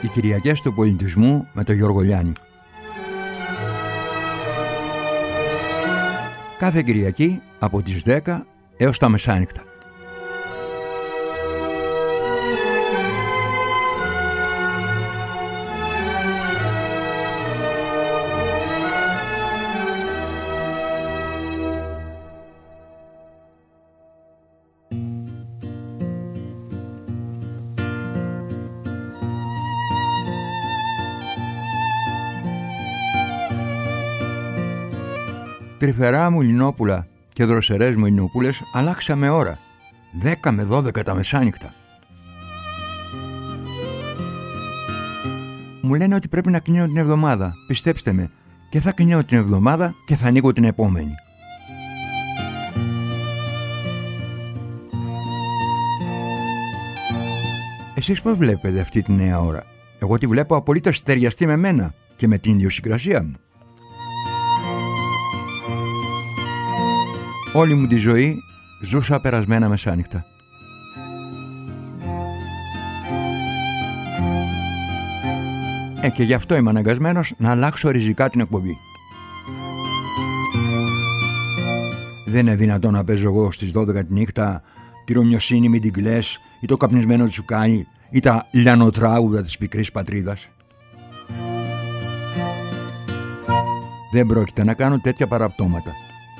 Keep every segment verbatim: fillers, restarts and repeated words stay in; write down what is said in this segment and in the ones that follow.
Οι Κυριακές του Πολιτισμού με τον Γιώργο Λιάννη. Κάθε Κυριακή από τις δέκα έως τα μεσάνυχτα. Τρυφερά μου λινόπουλα και δροσερές μου λινοπούλες, αλλάξαμε ώρα. Δέκα με δώδεκα τα μεσάνυχτα. Μου λένε ότι πρέπει να κλείνω την εβδομάδα. Πιστέψτε με, και θα κλείνω την εβδομάδα και θα ανοίγω την επόμενη. Εσείς πώς βλέπετε αυτή τη νέα ώρα? Εγώ τη βλέπω απολύτως ταιριαστή με μένα και με την ιδιοσυγκρασία μου. Όλη μου τη ζωή ζούσα περασμένα μεσάνυχτα. Ε, και γι' αυτό είμαι αναγκασμένος να αλλάξω ριζικά την εκπομπή. Δεν είναι δυνατόν να παίζω εγώ στις δώδεκα τη νύχτα τη Ρωμιοσύνη με την Κλές ή το καπνισμένο τσουκάνι ή τα λιανοτράγουδα της πικρής πατρίδας. Δεν πρόκειται να κάνω τέτοια παραπτώματα.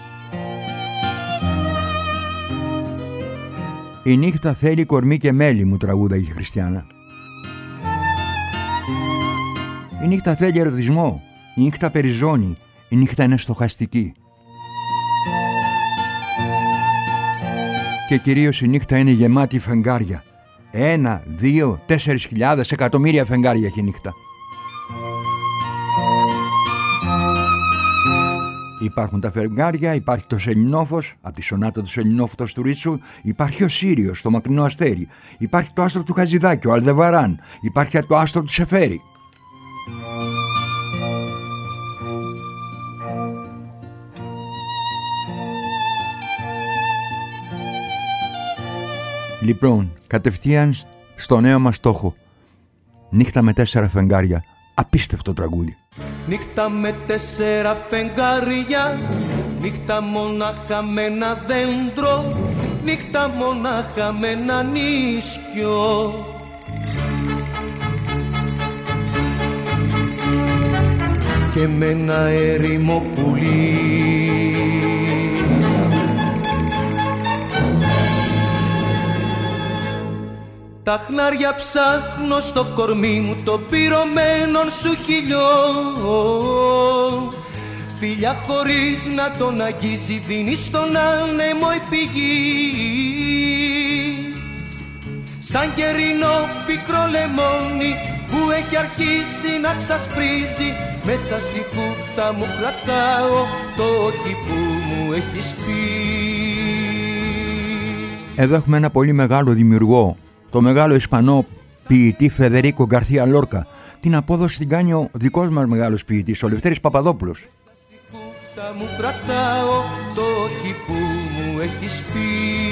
«Η νύχτα θέλει κορμί και μέλι», μου τραγούδαγε η Χριστιάνα. Η νύχτα θέλει ερωτισμό, η νύχτα περιζώνει, η νύχτα είναι στοχαστική. Και κυρίως η νύχτα είναι γεμάτη φεγγάρια. Ένα, δύο, τέσσερις χιλιάδες, εκατομμύρια φεγγάρια έχει η νύχτα. Υπάρχουν τα φεγγάρια, υπάρχει το σελινόφος, από τη σονάτα του σελινόφωτος του Ρίτσου, υπάρχει ο Σύριος, το μακρινό αστέρι, υπάρχει το άστρο του Χατζηδάκη, ο Αλδεβαράν, υπάρχει το άστρο του Σεφέρι. Λοιπόν, κατευθείαν στο νέο μας στόχο. Νύχτα με τέσσερα φεγγάρια. Απίστευτο τραγούδι. Νύχτα με τέσσερα φεγγάρια, νύχτα μονάχα με ένα δέντρο, νύχτα μονάχα με ένα νήσκιο. Και με ένα έρημο πουλί. Τα χνάρια ψάχνω στο κορμί μου το πυρωμένον σου χιλιό. Φιλιά χωρίς να τον αγγίζει δίνει στον άνεμο η πηγή. Σαν κερινό πικρό λεμόνι που έχει αρχίσει να ξασπρίζει, μέσα στη κούτα μου κρατάω το όχι που μου έχεις πει. Εδώ έχουμε ένα πολύ μεγάλο δημιουργό, το μεγάλο Ισπανό ποιητή Φεδερίκο Γκαρθία Λόρκα. Την απόδοση την κάνει ο δικός μας μεγάλος ποιητής, ο Λευτέρης Παπαδόπουλος. Θα μου κρατάω το όχι που μου έχεις πει.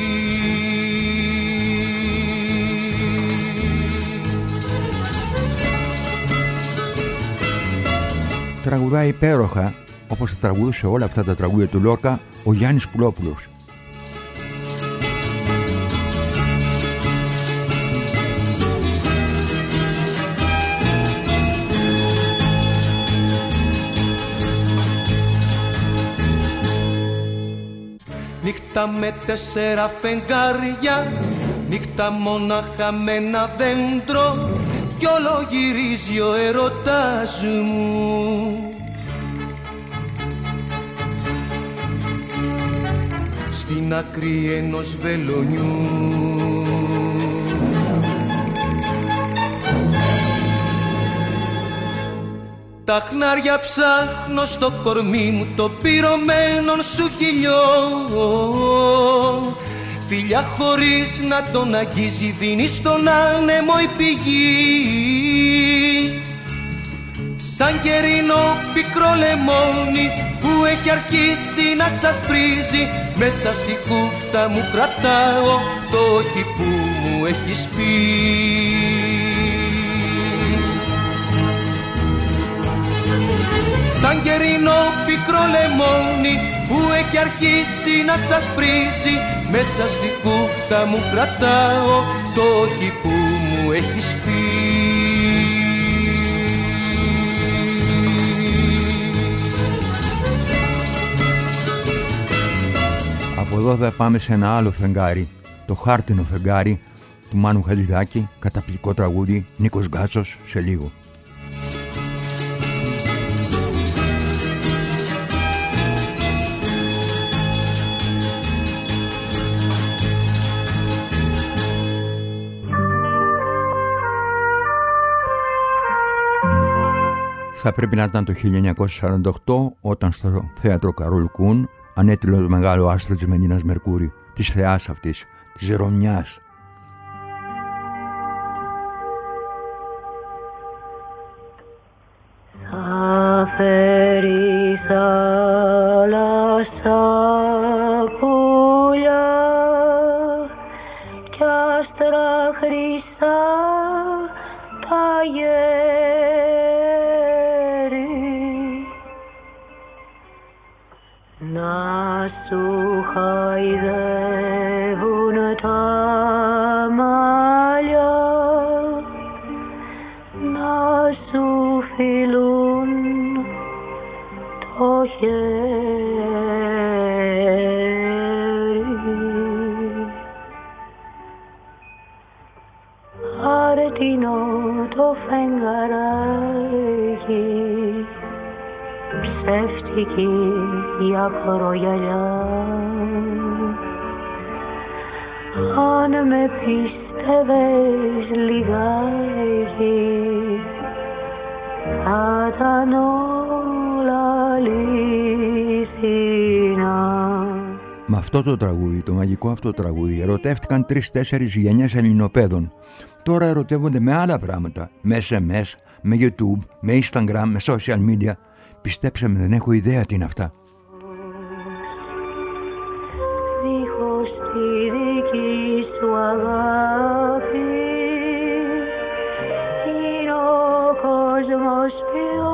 Τραγουδάει υπέροχα, όπως θα τραγουδούσε όλα αυτά τα τραγούδια του Λόρκα, ο Γιάννης Πουλόπουλος. Νύχτα με τέσσερα φεγγάρια, νύχτα μονάχα με ένα δέντρο, κι όλο γυρίζει ο ερωτάς μου. Στην άκρη ενός βελονιού. Τα χνάρια ψάχνω στο κορμί μου το πυρωμένον σου χιλιό. Φιλιά χωρίς να τον αγγίζει δίνει στον άνεμο η πηγή. Σαν κερινό πικρό λεμόνι που έχει αρχίσει να ξασπρίζει, μέσα στη κούτα μου κρατάω το όχι που μου έχεις πει. λεμόνι που έχει αρχίσει να ξασπρίζει. Μέσα στη κούφτα μου κρατάω το όχι που μου έχεις πει. Από εδώ θα πάμε σε ένα άλλο φεγγάρι, το χάρτινο φεγγάρι του Μάνου Χατζηδάκη, καταπληκτικό τραγούδι, Νίκος Γκάτσος, σε λίγο. Θα πρέπει να ήταν το χίλια εννιακόσια σαράντα οκτώ, όταν στο θέατρο Καρόλ Κούν ανέτειλε το μεγάλο άστρο της Μενίνας Μερκούρη, της θεάς αυτής, της Ρωμιάς. Θα φέρει θάλασσα πουλιά κι άστρα χρυσά τα να σου χαϊδεύουν τα μαλλιά, να σου φιλούν το χέρι. Χάρτινο το φεγγαράκι, ψεύτικη η ακρογιαλιά. Αν με πίστευες λιγάκι, θα ήταν όλα αληθινά. Με αυτό το τραγούδι, το μαγικό αυτό τραγούδι, ερωτεύτηκαν τρεις-τέσσερις γενιές Ελληνοπαίδων. Τώρα ερωτεύονται με άλλα πράγματα, με ες εμ ες, με YouTube, με Instagram, με social media. Πιστέψτε με, δεν έχω ιδέα τι είναι αυτά. Δίχως τη δική σου αγάπη είναι ο κόσμος πιο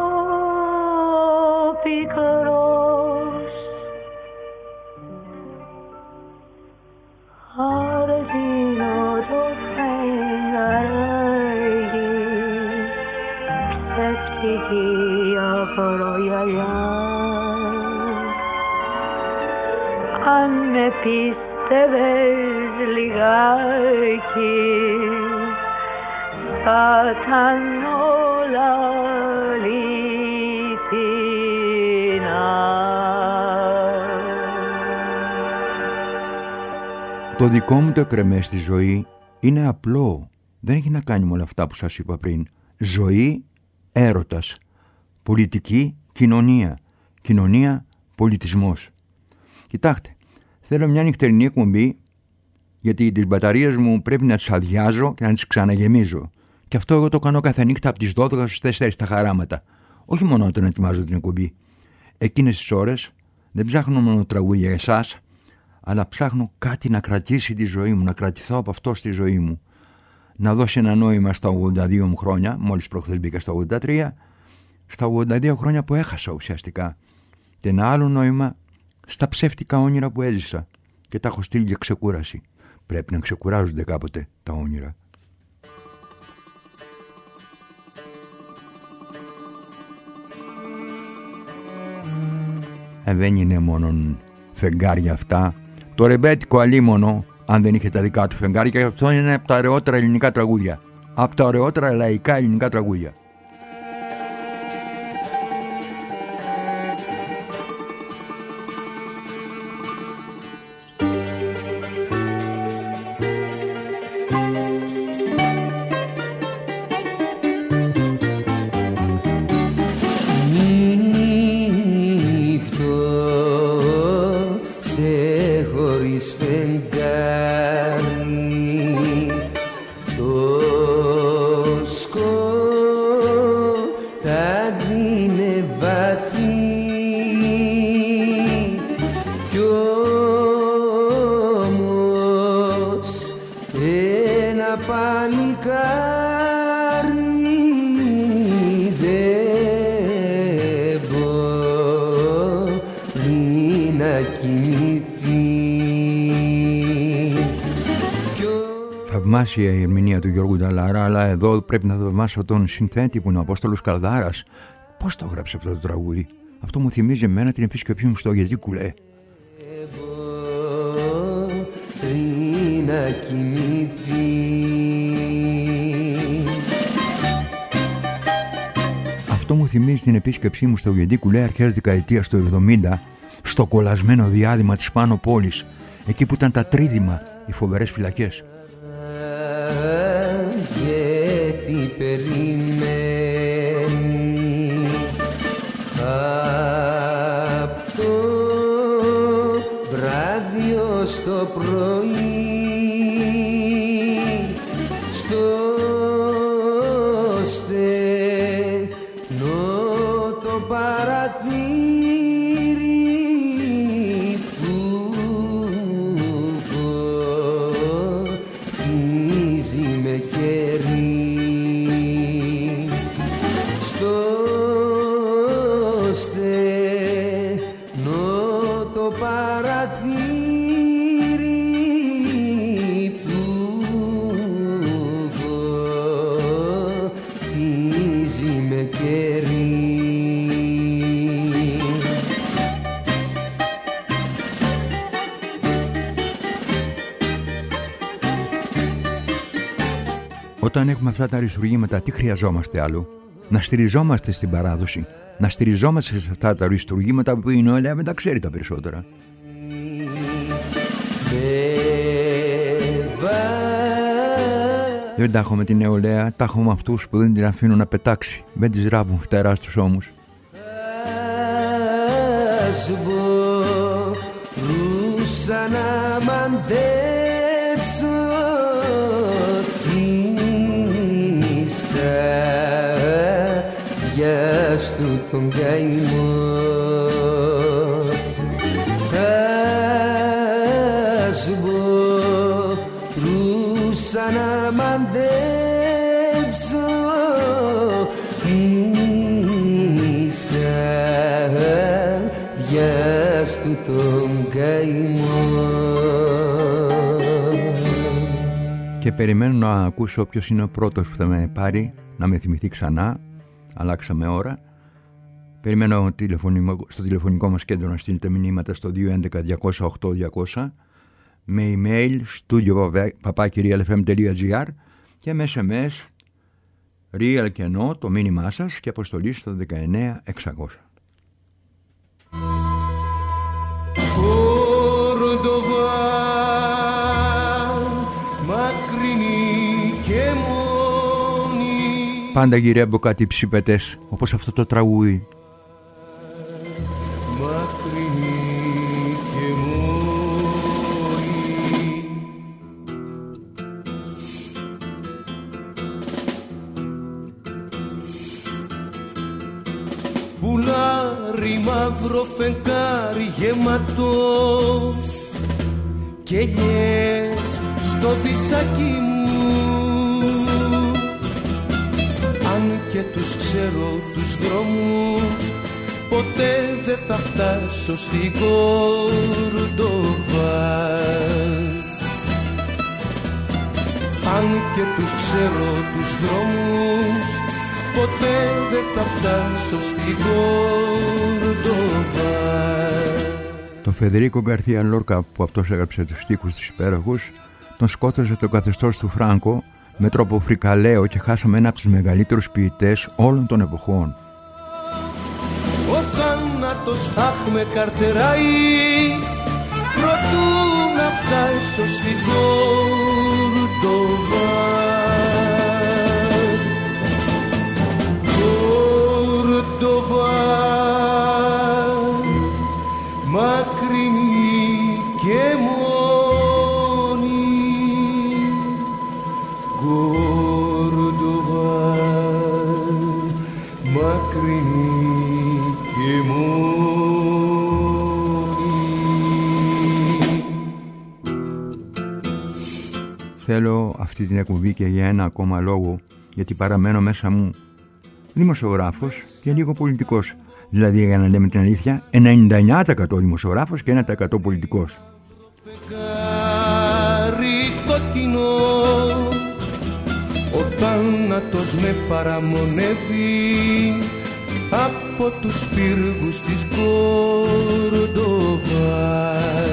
πικρός. Χάρτινο το φεγγαράκι, ψεύτικη ακρογιαλιά. Αν με πίστευες λιγάκι, θα ήταν όλα αληθινά. Το δικό μου το εκρεμές στη ζωή είναι απλό. Δεν έχει να κάνει με όλα αυτά που σας είπα πριν. Ζωή, έρωτας. Πολιτική, κοινωνία. Κοινωνία, πολιτισμός. Κοιτάξτε, θέλω μια νυχτερινή εκπομπή, γιατί τις μπαταρίες μου πρέπει να τις αδειάζω και να τις ξαναγεμίζω. Και αυτό εγώ το κάνω κάθε νύχτα από τις δώδεκα στις τέσσερις τα χαράματα. Όχι μόνο όταν ετοιμάζω την εκπομπή. Εκείνες τις ώρες δεν ψάχνω μόνο τραγούδια για εσάς, αλλά ψάχνω κάτι να κρατήσει τη ζωή μου, να κρατηθώ από αυτό στη ζωή μου. Να δώσει ένα νόημα στα ογδόντα δύο μου χρόνια, μόλις προχθές μπήκα στα ογδόντα τρία, στα ογδόντα δύο χρόνια που έχασα ουσιαστικά. Και ένα άλλο νόημα στα ψεύτικα όνειρα που έζησα και τα έχω στείλει για ξεκούραση. Πρέπει να ξεκουράζονται κάποτε τα όνειρα. Ε, δεν είναι μόνο φεγγάρια αυτά. Το ρεμπέτικο αλίμονο, αν δεν είχε τα δικά του φεγγάρια, και αυτό είναι από τα ωραιότερα ελληνικά τραγούδια. Από τα ωραιότερα λαϊκά ελληνικά τραγούδια. θαυμάσια η ερμηνεία του Γιώργου Νταλάρα, αλλά εδώ πρέπει να θαυμάσω τον συνθέτη που είναι ο Απόστολος Καλδάρας. Πώς το έγραψε αυτό το τραγούδι? Αυτό μου θυμίζει εμένα την επίσκεψή μου στο Γιατί Κουλέ. Αυτό μου θυμίζει την επίσκεψή μου στο Γιατί Κουλέ αρχές δεκαετίας του εβδομήντα, στο κολλασμένο διάδημα της Πάνω Πόλης, εκεί που ήταν τα τρίδημα, οι φοβερές φυλακές. Γιατί περιμένει απ' το βράδυ ως το πρωί, στο στενό το παραθύρι που φωτίζει με κερί, στο στενό το παραθύρι που φωτίζει με κερί. Όταν έχουμε αυτά τα αριστουργήματα, τι χρειαζόμαστε άλλο? Να στηριζόμαστε στην παράδοση, να στηριζόμαστε σε αυτά τα αριστουργήματα που η νεολαία δεν τα ξέρει τα περισσότερα. Δεν τα έχω με την νεολαία, τα έχω με αυτούς που δεν την αφήνουν να πετάξει, δεν τις ράβουν φτερά στους ώμους. Μπορούσα να μαντέψω τις καρδιάς του τον καημό, ας μπορούσα να μαντέψω τις καρδιάς του τον καημό. Και περιμένω να ακούσω ποιος είναι ο πρώτος που θα με πάρει, να με θυμηθεί ξανά. Αλλάξαμε ώρα. Περιμένω στο τηλεφωνικό μας κέντρο να στείλετε μηνύματα στο δύο έντεκα διακόσια οκτώ διακόσια, με email studio παπάκι real f m τελεία g r και με ες εμ ες real και no το μήνυμά σας και αποστολή στο δεκαεννέα εξακόσια. Κορδοβά, μακρινή και μόνη, Πάντα γυρεύω κάτι ψηπετές, όπως αυτό το τραγούδι. μακρινή και μόνη. Πουλάρι μαύρο φεγγάρι γεμάτο και ελιές στο δισάκι μου, αν και τους ξέρω τους δρόμους, ποτέ δεν θα φτάσω στην Κορδοβά. Αν και τους ξέρω τους δρόμους, ποτέ δεν θα φτάσω στην Κορδοβά. Τον Φεδερίκο Γκαρθία Λόρκα, που αυτός έγραψε τους στίχους τους υπέροχους, τον σκότωσε το καθεστώς του Φράνκο με τρόπο φρικαλαίο και χάσαμε ένα από τους μεγαλύτερους ποιητές όλων των εποχών. Ο θάνατος αχ με καρτεράει, προτού να φτάσω στην Κορδοβά. Κορδοβά, μακρινή και μόνη. Κορδοβά, μακρινή και μόνη. Θέλω αυτή την εκπομπή και για ένα ακόμα λόγο, γιατί παραμένω μέσα μου δημοσιογράφος και λίγο πολιτικός. Δηλαδή, για να λέμε την αλήθεια, ενενήντα εννέα τοις εκατό δημοσιογράφος και ένα τοις εκατό πολιτικός. Φεγγάρι κόκκινο θάνατος με παραμονεύει από τους πύργους της Κόρντοβα.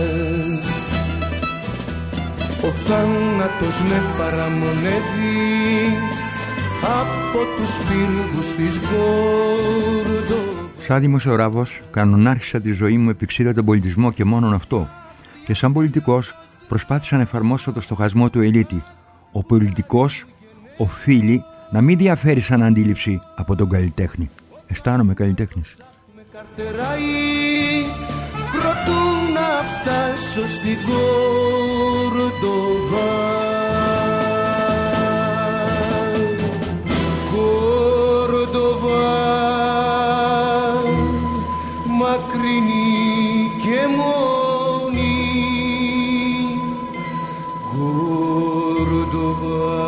Ο θάνατος με παραμονεύει από τους πύργους της Κόρντοβα. Σαν δημοσιογράφος κανονάρχισα τη ζωή μου επί ξύλα τον πολιτισμό και μόνον αυτό. Και σαν πολιτικός προσπάθησα να εφαρμόσω το στοχασμό του ελίτη. Ο πολιτικός οφείλει να μην διαφέρει σαν αντίληψη από τον καλλιτέχνη. Αισθάνομαι καλλιτέχνης. Με καρτεράει προτού να φτάσω στην Κόρντοβα. Κόρντοβα μακρινή και μόνη, Κόρντοβα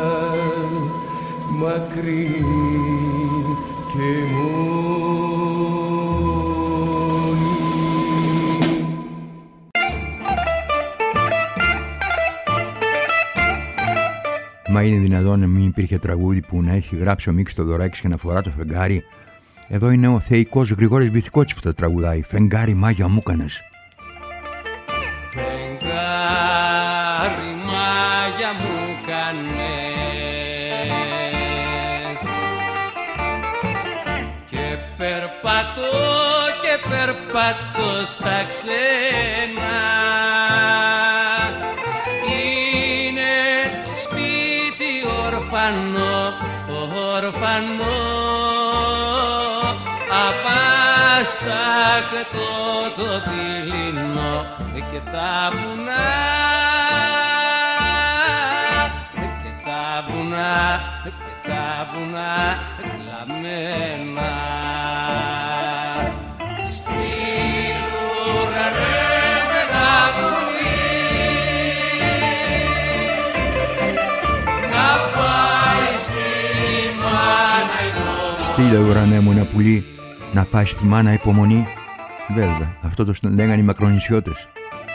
μακρινή και μόνη. Μα είναι δυνατόν να μην υπήρχε τραγούδι που να έχει γράψει ο Μίκης Θοδωράκης και να φορά το φεγγάρι? Εδώ είναι ο θεϊκός Γρηγόρης Μπιθικότσης που το τραγουδάει. Φεγγάρι μάγια μου κάνες. Φεγγάρι μάγια μου κάνες και περπατώ και περπατώ στα ξένα. Είναι το σπίτι ορφανό, ορφανό, απάστακτο το δειλινό και τα βουνά, και τα βουνά, και τα βουνά κλαμμένα. Στην ουρανέ με ένα πουλί να πάει στη μάνα υπομονή. Στείλε ουρανέ μου ένα πουλί να πάει στη μάνα υπομονή. Βέβαια, αυτό το λέγανε οι μακρονησιώτες.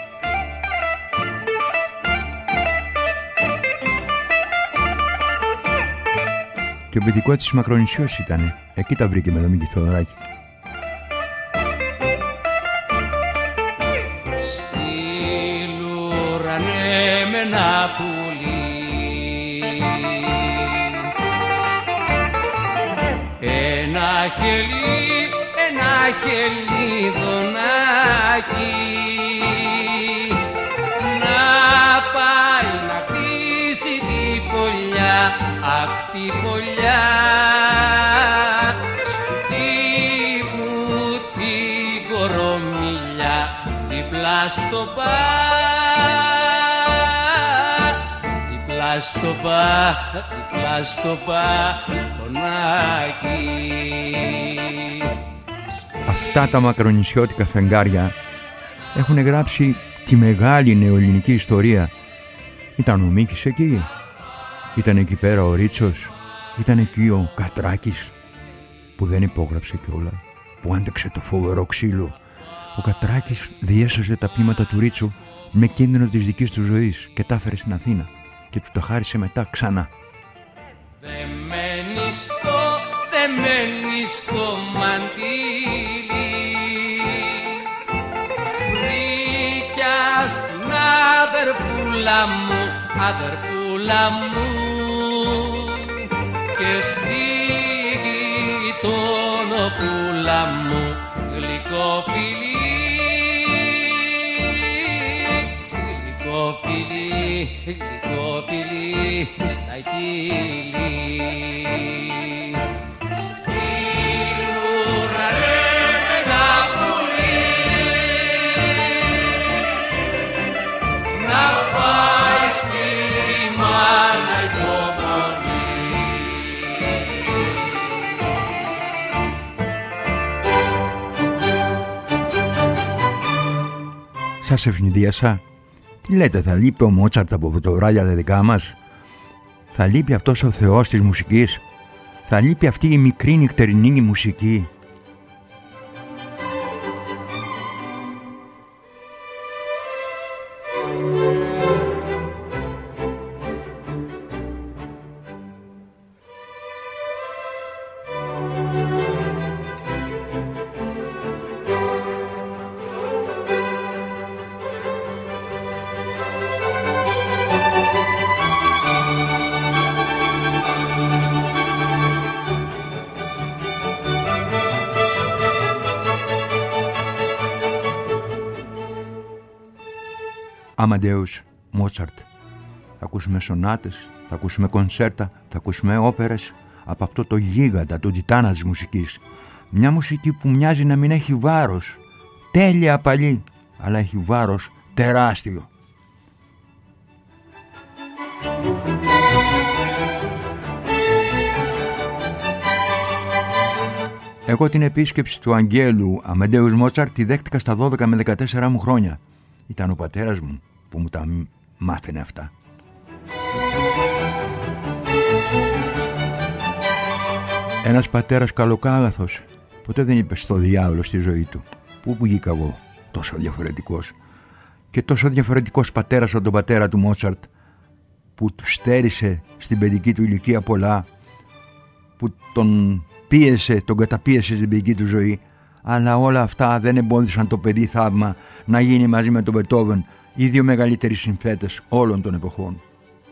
Και ο Μπιθικότσης μακρονησιός ήτανε. Εκεί τα βρήκε με το Μίκη Θοδωράκη. Στείλ' ουρανέ με ένα πουλί ένα χελί, ένα χελιδονάκι να πάει να χτίσει τη φωλιά, αχ τη φωλιά στου τύπου την κορομιλιά δίπλα στο μπαρ, δίπλα στο μπαρ, δίπλα στο μπαλκονάκι. Αυτά τα μακρονησιώτικα φεγγάρια έχουν γράψει τη μεγάλη νεοελληνική ιστορία. Ήταν ο Μίκης εκεί, ήταν εκεί πέρα ο Ρίτσος, ήταν εκεί ο Κατράκης που δεν υπόγραψε κιόλα, που άντεξε το φοβερό ξύλο. Ο Κατράκης διέσωσε τα ποίηματα του Ρίτσου με κίνδυνο της δικής του ζωής και τα έφερε στην Αθήνα και του τα χάρισε μετά ξανά. Δεμένη στο, δεμένη στο μαντίλι βρήκια στην αδερφούλα μου, αδερφούλα μου και στη γειτονοπούλα μου γλυκό φιλί, γλυκό φιλί, γλυκό φιλί στα χείλη. Στην ουρανέ με ένα πουλί να πάει στη μάνα υπομονή. Σας ευνηδίασα. Τι λέτε, θα λείπει ο Μότσαρτ από το βράδια τα δικά μας? Θα λείπει αυτός ο θεός της μουσικής? Θα λείπει αυτή η μικρή νυχτερινή μουσική? Αμαντέους Μότσαρτ. Θα ακούσουμε σονάτες, θα ακούσουμε κονσέρτα, θα ακούσουμε όπερες από αυτό το γίγαντα, τον τιτάνα της μουσικής. Μια μουσική που μοιάζει να μην έχει βάρος, τέλεια παλιή, αλλά έχει βάρος τεράστιο. Εγώ την επίσκεψη του Αγγέλου Αμαντέους Μότσαρτ τη δέχτηκα στα δώδεκα με δεκατέσσερα μου χρόνια. Ήταν ο πατέρας μου που μου τα μάθαινε αυτά. Ένας πατέρας καλοκάγαθος ποτέ δεν είπε στο διάολο στη ζωή του. Πού βγήκα εγώ τόσο διαφορετικός. Και τόσο διαφορετικός πατέρας από τον πατέρα του Μότσαρτ, που του στέρισε στην παιδική του ηλικία πολλά, που τον πίεσε, τον καταπίεσε στην παιδική του ζωή, αλλά όλα αυτά δεν εμπόδισαν το παιδί θαύμα να γίνει μαζί με τον Μπετόβεν οι δύο μεγαλύτεροι συνθέτες όλων των εποχών.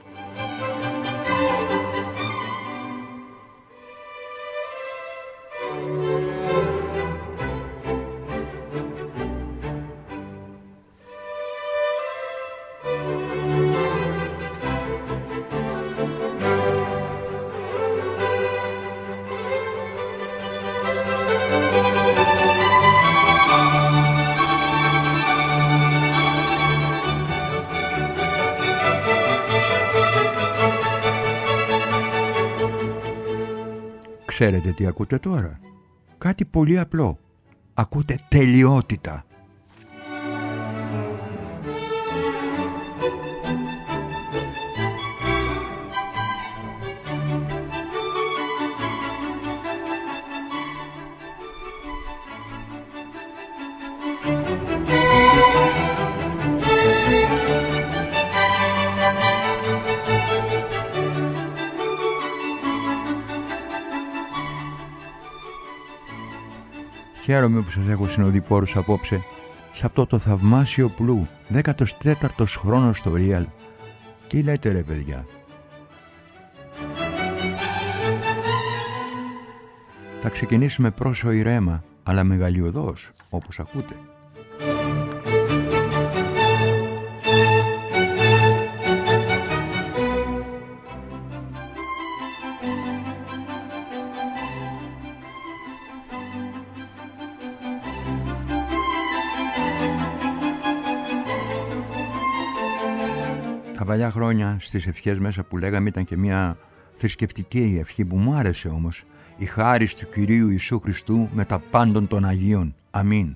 Ξέρετε τι ακούτε τώρα? Κάτι πολύ απλό. Ακούτε τελειότητα. Χαίρομαι που σας έχω συνοδοιπόρους απόψε σε αυτό το θαυμάσιο πλού, δέκατος τέταρτος χρόνος στο Real. Τι λέτε ρε παιδιά? Θα ξεκινήσουμε πρόσω ηρέμα, αλλά μεγαλειωδώς, όπως ακούτε. Παλιά χρόνια στις ευχές μέσα που λέγαμε ήταν και μια θρησκευτική ευχή που μου άρεσε όμως. Η χάρις του Κυρίου Ιησού Χριστού με τα πάντων των Αγίων. Αμήν.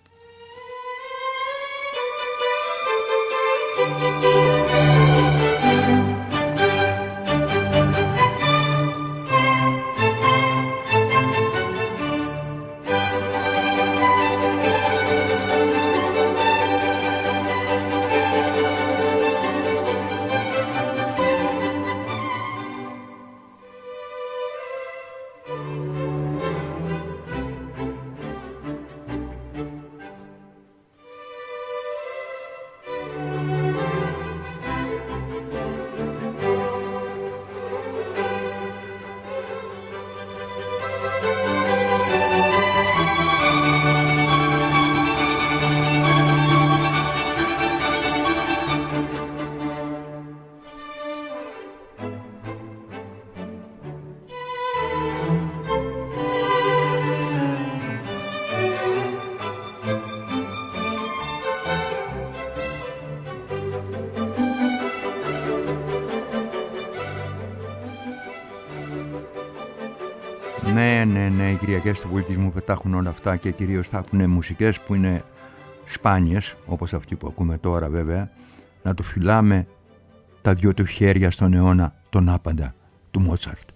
Ναι, ναι, ναι, οι Κυριακές του Πολιτισμού πετάχουν όλα αυτά και κυρίως θα έχουν μουσικές που είναι σπάνιες, όπως αυτή που ακούμε τώρα βέβαια, να το φυλάμε τα δυο του χέρια στον αιώνα τον άπαντα του Μότσαρτ.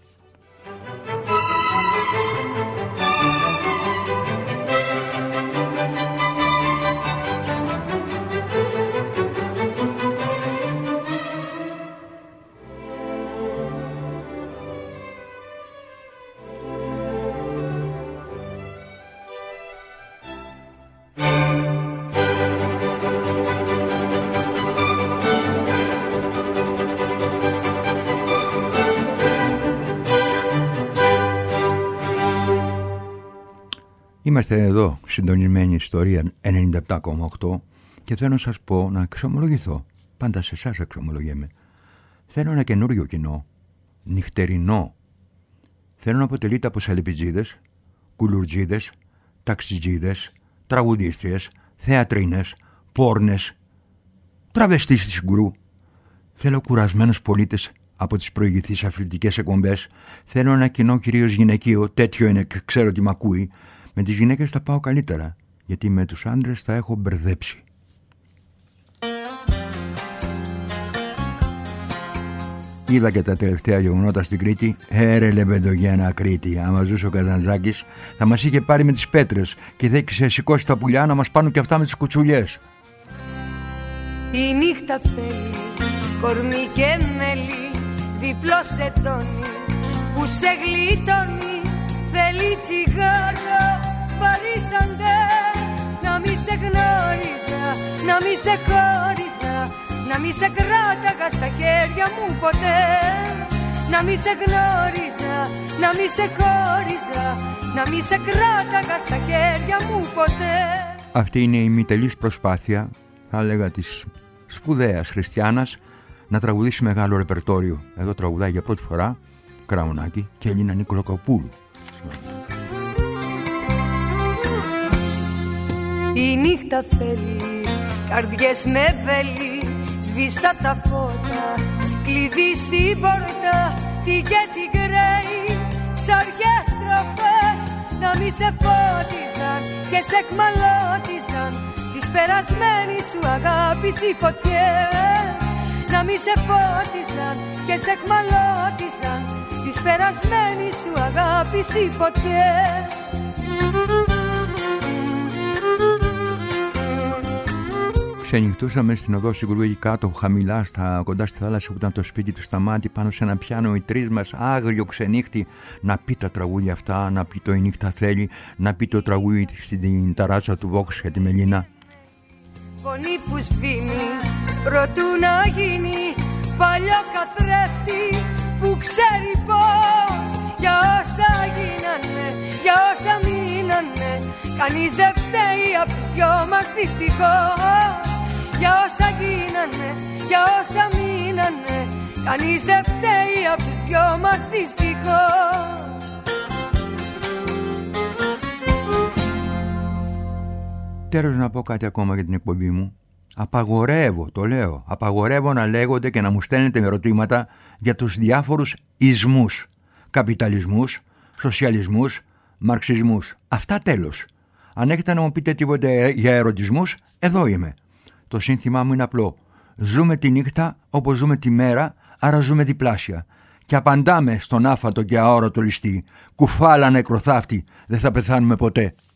Είμαστε εδώ, συντονισμένοι ιστορία ενενήντα επτά κόμμα οκτώ. Και θέλω να σας πω, να εξομολογηθώ. Πάντα σε εσάς εξομολογέμαι. Θέλω ένα καινούριο κοινό, νυχτερινό. Θέλω να αποτελείται από σαλιπιτζίδες, κουλουρτζίδες, ταξιτζίδες, τραγουδίστριες, θεατρίνες, πόρνες, τραβεστείς της γκρου. Θέλω κουρασμένους πολίτες από τις προηγηθείς αθλητικές εκπομπές. Θέλω ένα κοινό κυρίως γυναικείο, τέτοιο είναι και ξέρω ότι μ' ακούει. Με τις γυναίκες θα πάω καλύτερα, γιατί με τους άντρες θα έχω μπερδέψει. Είδα και τα τελευταία γεγονότα στην Κρήτη. Έρε λεμπεντογένα Κρήτη. Άμα ζούσε ο Καζαντζάκης, θα μας είχε πάρει με τις πέτρες και θα είχε σηκώσει τα πουλιά να μας πάρουν και αυτά με τις κουτσουλιές. Η νύχτα θέλει κορμί και μέλι, διπλό σε τόνι που σε γλιτώνει. Θέλει τσιγάρο, παρήσαντε, να μη σε γνώριζα, να μη σε χώριζα, να μη σε κράταγα στα χέρια μου ποτέ. Να μη σε γνώριζα, να μη σε χώριζα, να μη σε κράταγα στα χέρια μου ποτέ. Αυτή είναι η μητελής προσπάθεια, θα έλεγα, της σπουδαίας χριστιάνας να τραγουδήσει μεγάλο ρεπερτόριο. Εδώ τραγουδάει για πρώτη φορά Κραουνάκη και Έλληνα Νικολακοπούλου. Η νύχτα θέλει καρδιές με βέλη, σβήστα τα φώτα, κλειδί στην πόρτα, τι και τι γκρέει, σαριές στροφές να μη σε φώτιζαν και σε εκμαλώτιζαν τις περασμένης σου αγάπης οι φωτιές. Να μη σε φώτιζαν και σε εκμαλώτιζαν τις περασμένης σου αγάπης οι φωτιές. Ξενυχτούσαμε στην οδό Συγκρού εκεί κάτω, χαμηλά, στα, κοντά στη θάλασσα που ήταν το σπίτι του Σταμάτη, πάνω σε ένα πιάνο οι τρεις μας, άγριο ξενύχτη, να πει τα τραγούδια αυτά, να πει το «Η νύχτα θέλει», να πει το τραγούδι στην ταράτσα του Βόξ για τη Μελίνα. Φωνή που σβήνει, προτού να γίνει παλιό καθρέφτη που ξέρει πως για όσα γίνανε, για όσα μείνανε, κανείς δεν φταίει απ' τους δυο μας δυστυχώς. Για όσα γίνανε, για όσα μείνανε, κανείς δεν φταίει απ' τους δυο μας δυστυχώς. Τέλος, να πω κάτι ακόμα για την εκπομπή μου. Απαγορεύω, το λέω, απαγορεύω να λέγονται και να μου στέλνετε ερωτήματα για τους διάφορους ισμούς. Καπιταλισμούς, σοσιαλισμούς, μαρξισμούς. Αυτά τέλος. Αν έχετε να μου πείτε τίποτε για ερωτισμούς, εδώ είμαι. Το σύνθημά μου είναι απλό. Ζούμε τη νύχτα όπως ζούμε τη μέρα, άρα ζούμε διπλάσια. Και απαντάμε στον άφατο και αόρατο ληστή. Κουφάλα νεκροθάφτη, δεν θα πεθάνουμε ποτέ.